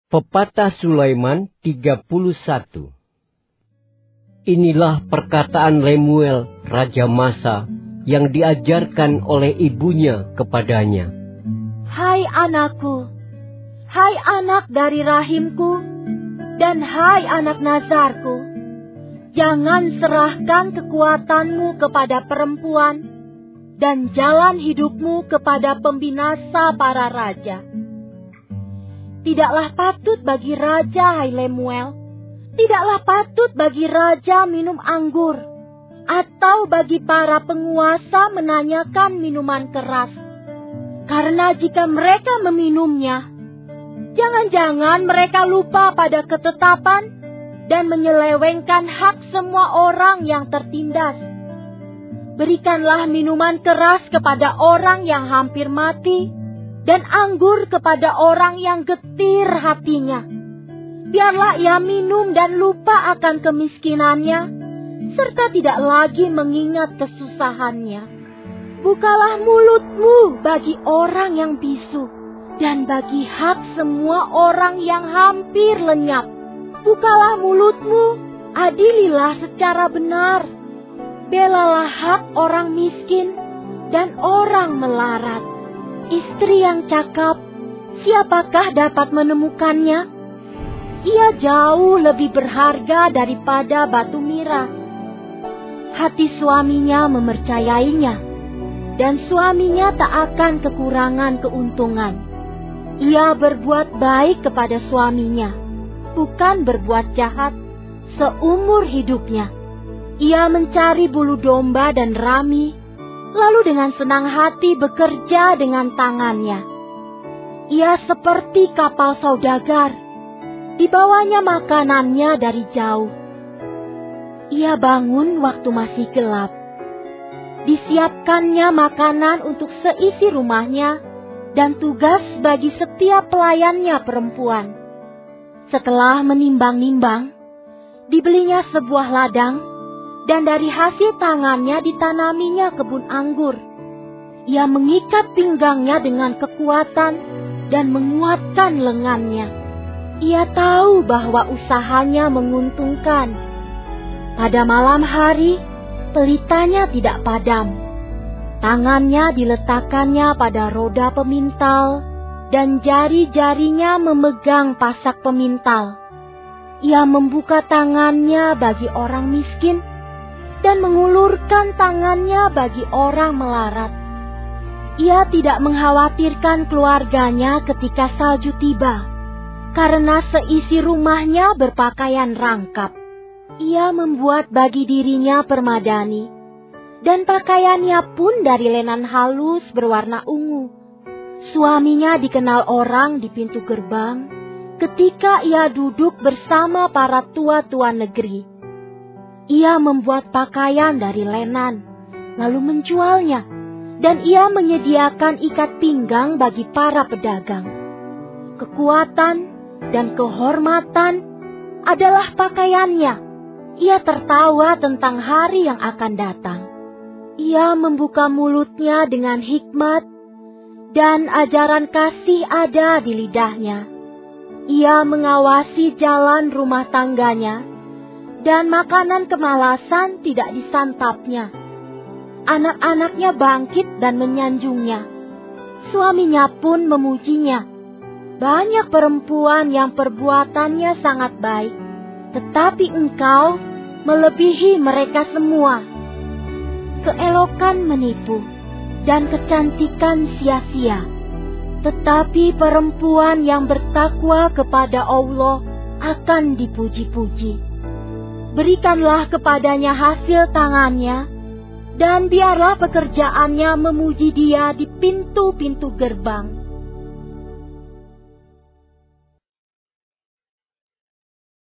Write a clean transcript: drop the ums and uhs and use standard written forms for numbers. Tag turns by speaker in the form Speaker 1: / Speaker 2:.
Speaker 1: Pepatah Sulaiman 31. Inilah perkataan Lemuel, Raja Masa, yang diajarkan oleh ibunya kepadanya.
Speaker 2: Hai anakku, hai anak dari rahimku, dan hai anak nazarku, jangan serahkan kekuatanmu kepada perempuan, dan jalan hidupmu kepada pembinasa para raja. Tidaklah patut bagi raja, hai Lemuel, tidaklah patut bagi raja minum anggur, atau bagi para penguasa menanyakan minuman keras. Karena jika mereka meminumnya, jangan-jangan mereka lupa pada ketetapan dan menyelewengkan hak semua orang yang tertindas. Berikanlah minuman keras kepada orang yang hampir mati, dan anggur kepada orang yang getir hatinya. Biarlah ia minum dan lupa akan kemiskinannya, serta tidak lagi mengingat kesusahannya. Bukalah mulutmu bagi orang yang bisu, dan bagi hak semua orang yang hampir lenyap. Bukalah mulutmu, adililah secara benar. Belalah hak orang miskin dan orang melarat. Istri yang cakap, siapakah dapat menemukannya? Ia jauh lebih berharga daripada batu mira. Hati suaminya memercayainya, dan suaminya tak akan kekurangan keuntungan. Ia berbuat baik kepada suaminya, bukan berbuat jahat seumur hidupnya. Ia mencari bulu domba dan rami, lalu dengan senang hati bekerja dengan tangannya. Ia seperti kapal saudagar, dibawanya makanannya dari jauh. Ia bangun waktu masih gelap. Disiapkannya makanan untuk seisi rumahnya dan tugas bagi setiap pelayannya perempuan. Setelah menimbang-nimbang, dibelinya sebuah ladang, dan dari hasil tangannya ditanaminya kebun anggur. Ia mengikat pinggangnya dengan kekuatan dan menguatkan lengannya. Ia tahu bahwa usahanya menguntungkan. Pada malam hari, pelitanya tidak padam. Tangannya diletakkannya pada roda pemintal, dan jari-jarinya memegang pasak pemintal. Ia membuka tangannya bagi orang miskin, dan mengulurkan tangannya bagi orang melarat. Ia tidak mengkhawatirkan keluarganya ketika salju tiba, karena seisi rumahnya berpakaian rangkap. Ia membuat bagi dirinya permadani, dan pakaiannya pun dari lenan halus berwarna ungu. Suaminya dikenal orang di pintu gerbang ketika ia duduk bersama para tua-tua negeri. Ia membuat pakaian dari lenan, lalu menjualnya, dan ia menyediakan ikat pinggang bagi para pedagang. Kekuatan dan kehormatan adalah pakaiannya. Ia tertawa tentang hari yang akan datang. Ia membuka mulutnya dengan hikmat, dan ajaran kasih ada di lidahnya. Ia mengawasi jalan rumah tangganya, dan makanan kemalasan tidak disantapnya. Anak-anaknya bangkit dan menyanjungnya. Suaminya pun memujinya. Banyak perempuan yang perbuatannya sangat baik, tetapi engkau melebihi mereka semua. Keelokan menipu, dan kecantikan sia-sia. Tetapi perempuan yang bertakwa kepada Allah akan dipuji-puji. Berikanlah kepadanya hasil tangannya, dan biarlah pekerjaannya memuji dia di pintu-pintu gerbang.